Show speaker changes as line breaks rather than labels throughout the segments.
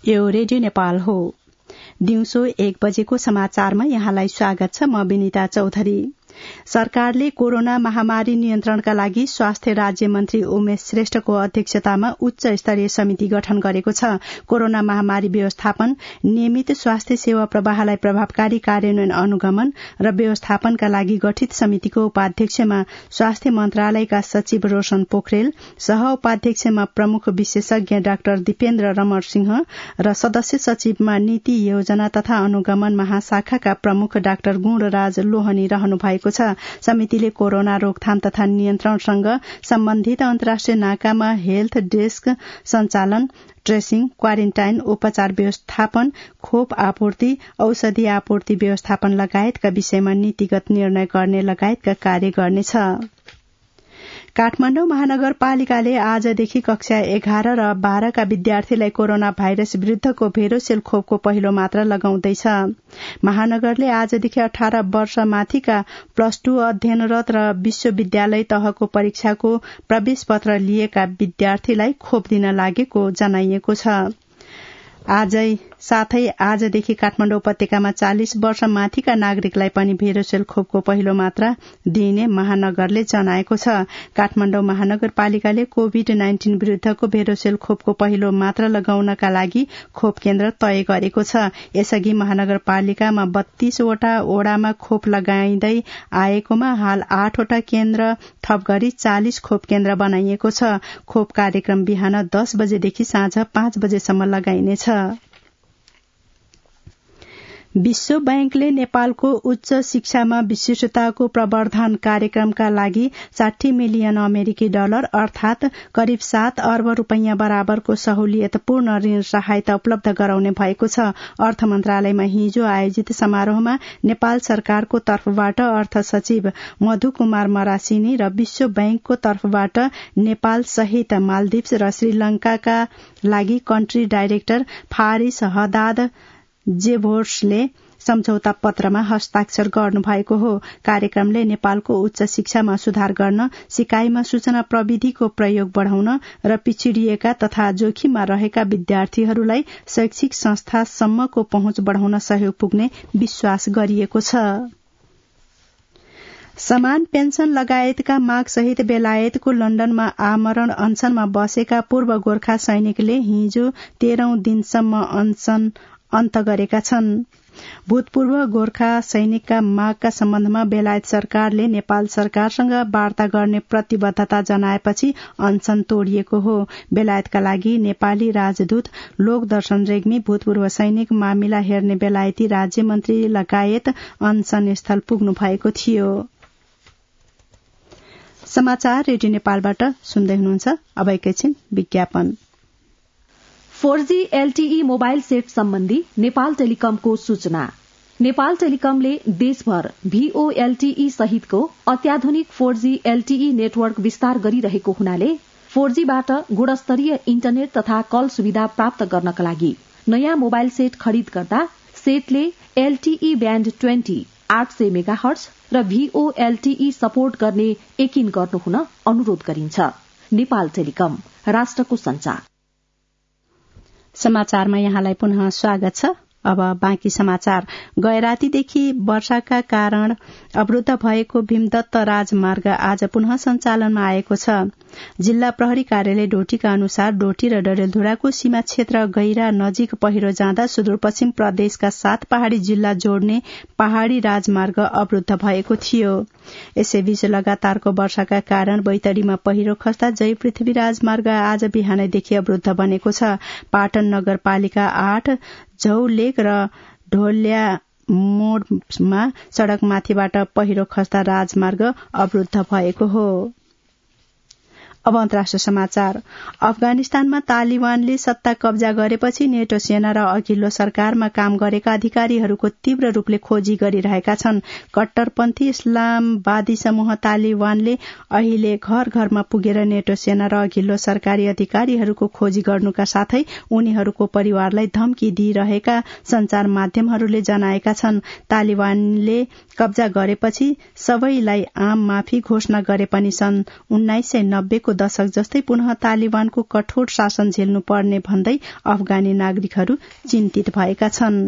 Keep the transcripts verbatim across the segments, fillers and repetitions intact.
यो रेडियो नेपाल हो। दिउँसो एक बजेको समाचारमा यहाँलाई स्वागत छ। म विनिता चौधरी। सरकारले कोरोना महामारी नियन्त्रणका लागि स्वास्थ्य राज्य मन्त्री उमेश श्रेष्ठको अध्यक्षतामा उच्च स्तरीय समिति गठन गरेको छ। कोरोना महामारी व्यवस्थापन, नियमित स्वास्थ्य सेवा प्रवाहलाई प्रभावकारी कार्यान्वयन, अनुगमन र व्यवस्थापनका लागि गठित समितिको उपाध्यक्षमा स्वास्थ्य मन्त्रालयका सचिव रोशन पोखरेल, सह उपाध्यक्षमा प्रमुख विशेषज्ञ डाक्टर दीपेन्द्र रमण सिंह र सदस्य सचिवमा नीति योजना तथा अनुगमन महाशाखाका प्रमुख डाक्टर गुणराज लोहनी रहनु भएको छ। समितिले कोरोना रोकथाम तथा नियन्त्रणसँग सम्बन्धित अन्तर्राष्ट्रिय नाकामा हेल्थ डेस्क सञ्चालन, ट्रेसिङ, क्वारेन्टाइन, उपचार व्यवस्थापन, खोप आपूर्ति, औषधि आपूर्ति व्यवस्थापन लगायतका विषयमा नीतिगत निर्णय गर्ने लगायतका कार्य गर्नेछ। काठमाडौँ महानगरपालिकाले आजदेखि कक्षा एघार र बाह्रका विद्यार्थीलाई कोरोना भाइरस विरूद्धको भेरोसेल खोपको पहिलो मात्रा लगाउँदैछ। महानगरले आजदेखि अठार वर्ष माथिका प्लस टू अध्ययनरत र विश्वविद्यालय तहको परीक्षाको प्रवेश पत्र लिएका विद्यार्थीलाई खोप दिन लागेको जनाइएको छ। आजै साथै आजदेखि काठमाडौँ उपत्यकामा चालिस वर्ष माथिका नागरिकलाई पनि भेरोसेल खोपको पहिलो मात्रा दिइने महानगरले जनाएको छ। काठमाडौँ महानगरपालिकाले कोविड नाइन्टीन विरूद्धको भेरोसेल खोपको पहिलो मात्रा लगाउनका लागि खोप केन्द्र तय गरेको छ। यसअघि महानगरपालिकामा बत्तीसवटा ओडामा खोप लगाइँदै आएकोमा हाल आठवटा केन्द्र थप गरी चालिस खोप केन्द्र बनाइएको छ। खोप कार्यक्रम बिहान दस बजेदेखि साँझ पाँच बजेसम्म लगाइनेछ। विश्व बैंकले नेपालको उच्च शिक्षामा विशिष्टताको प्रवर्धन कार्यक्रमका लागि साठी मिलियन अमेरिकी डलर अर्थात करिब सात अर्ब रूपैयाँ बराबरको सहुलियतपूर्ण ऋण सहायता उपलब्ध गराउने भएको छ। अर्थ मन्त्रालयमा हिजो आयोजित समारोहमा नेपाल सरकारको तर्फबाट अर्थ सचिव मधु कुमार मरासिनी र विश्व बैंकको तर्फबाट नेपाल सहित मालदिप्स र श्रीलंकाका लागि कन्ट्री डाइरेक्टर फारिस हदाद जेभोर्सले सम्झौता पत्रमा हस्ताक्षर गर्नुभएको हो। कार्यक्रमले नेपालको उच्च शिक्षामा सुधार गर्न, सिकाइमा सूचना प्रविधिको प्रयोग बढ़ाउन र पिछडिएका तथा जोखिममा रहेका विद्यार्थीहरूलाई शैक्षिक संस्थासम्मको पहुँच बढ़ाउन सहयोग पुग्ने विश्वास गरिएको छ। समान पेन्सन लगायतका माग सहित बेलायतको लण्डनमा आमरण अनसनमा बसेका पूर्व गोर्खा सैनिकले हिजो तेह्रौं दिनसम्म अनसन अन्त गरेका छन्। भूतपूर्व गोर्खा सैनिकका मागका सम्बन्धमा बेलायत सरकारले नेपाल सरकारसँग वार्ता गर्ने प्रतिबद्धता जनाएपछि अनसन तोडिएको हो। बेलायतका लागि नेपाली राजदूत लोकदर्शन रेग्मी, भूतपूर्व सैनिक मामिला हेर्ने बेलायती राज्य मन्त्री लगायत अनसन स्थल पुग्नु भएको थियो। समाचार रेडियो नेपालबाट सुन्दै हुनुहुन्छ। अब एकैछिन विज्ञापन।
Four G LTE mobile set सम्बन्धी नेपाल टेलिकमको सूचना। नेपाल टेलिकमले देशभर भीओएलटीई सहितको अत्याधुनिक फोर जी एलटीई नेटवर्क विस्तार गरिरहेको हुनाले फोर जी बाट गुणस्तरीय इन्टरनेट तथा कल सुविधा प्राप्त गर्नका लागि नयाँ मोबाइल सेट खरिद गर्दा सेटले एलटीई ब्याण्ड ट्वेन्टी आठ सय मेगाहर्ज र भीओएलटीई सपोर्ट गर्ने यकिन गर्नुहुन अनुरोध गरिन्छ। नेपाल टेलिकम, राष्ट्रको संचार।
समाचारमा यहाँलाई पुनः स्वागत छ। अब बाँकी समाचार। गैरातीदेखि वर्षाका कारण अवरुद्ध भएको भीमदत्त राजमार्ग आज पुनः सञ्चालनमा आएको छ। जिल्ला प्रहरी कार्यालय डोटीका अनुसार डोटी र डडेलधुराको सीमा क्षेत्र गैरा नजिक पहिरो जाँदा सुदूरपश्चिम प्रदेशका सात पहाड़ी जिल्ला जोड्ने पहाड़ी राजमार्ग अवरुद्ध भएको थियो। यसैबीच लगातारको वर्षाका कारण बैतडीमा पहिरो खस्दा जय पृथ्वी राजमार्ग आज बिहानैदेखि अवरुद्ध बनेको छ। पाटन नगरपालिका आठ झौलेक र ढोल्या मोडमा सड़कमाथिबाट पहिरो खस्दा राजमार्ग अवरुद्ध भएको हो। अब अन्तर्राष्ट्रिय समाचार। अफगानिस्तानमा तालिबानले सत्ता कब्जा गरेपछि नेटो सेना र अघिल्लो सरकारमा काम गरेका अधिकारीहरूको तीव्र रूपले खोजी गरिरहेका छन्। कट्टरपन्थी इस्लामवादी समूह तालिबानले अहिले घर घरमा पुगेर नेटो सेना र अघिल्लो सरकारी अधिकारीहरूको खोजी गर्नुका साथै उनीहरूको परिवारलाई धम्की दिइरहेका संचार माध्यमहरूले जनाएका छन्। तालिबानले कब्जा गरेपछि सबैलाई आम माफी घोषणा गरे पनि सन् उन्नाइस सय नब्बेको दशक जस्तै पुनः तालिबानको कठोर शासन झेल्नु पर्ने भन्दै अफगानी नागरिकहरू चिन्तित भएका छन्।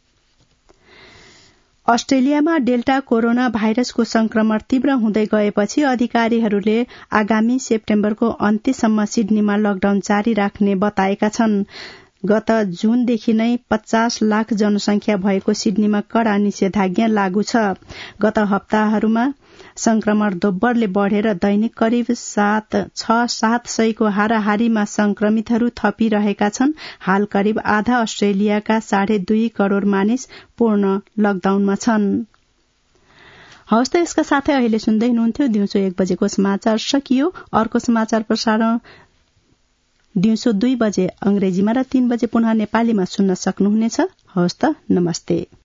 अस्ट्रेलियामा डेल्टा कोरोना भाइरसको संक्रमण तीव्र हुँदै गएपछि अधिकारीहरूले आगामी सेप्टेम्बरको अन्त्यसम्म सिडनीमा लकडाउन जारी राख्ने बताएका छन्। गत जूनदेखि नै पचास लाख जनसंख्या भएको सिडनीमा कड़ा निषेधाज्ञा लागू छ। गत हप्ताहरूमा संक्रमण दोब्बरले बढ़ेर दैनिक करिब सात छ सात सयको हाराहारीमा संक्रमितहरू थपिरहेका छन्। हाल करिब आधा अस्ट्रेलियाका साढे दुई करोड़ मानिस पूर्ण लकडाउनमा छन्। हवस् त यसका साथै अहिले सुन्दै हुनुहुन्थ्यो दिउँसो एक बजेको समाचार सकियो। अर्को समाचार प्रसारण दिउँसो दुई बजे अंग्रेजीमा र तीन बजे पुनः नेपालीमा सुन्न सक्नुहुनेछ। हवस् त, नमस्ते।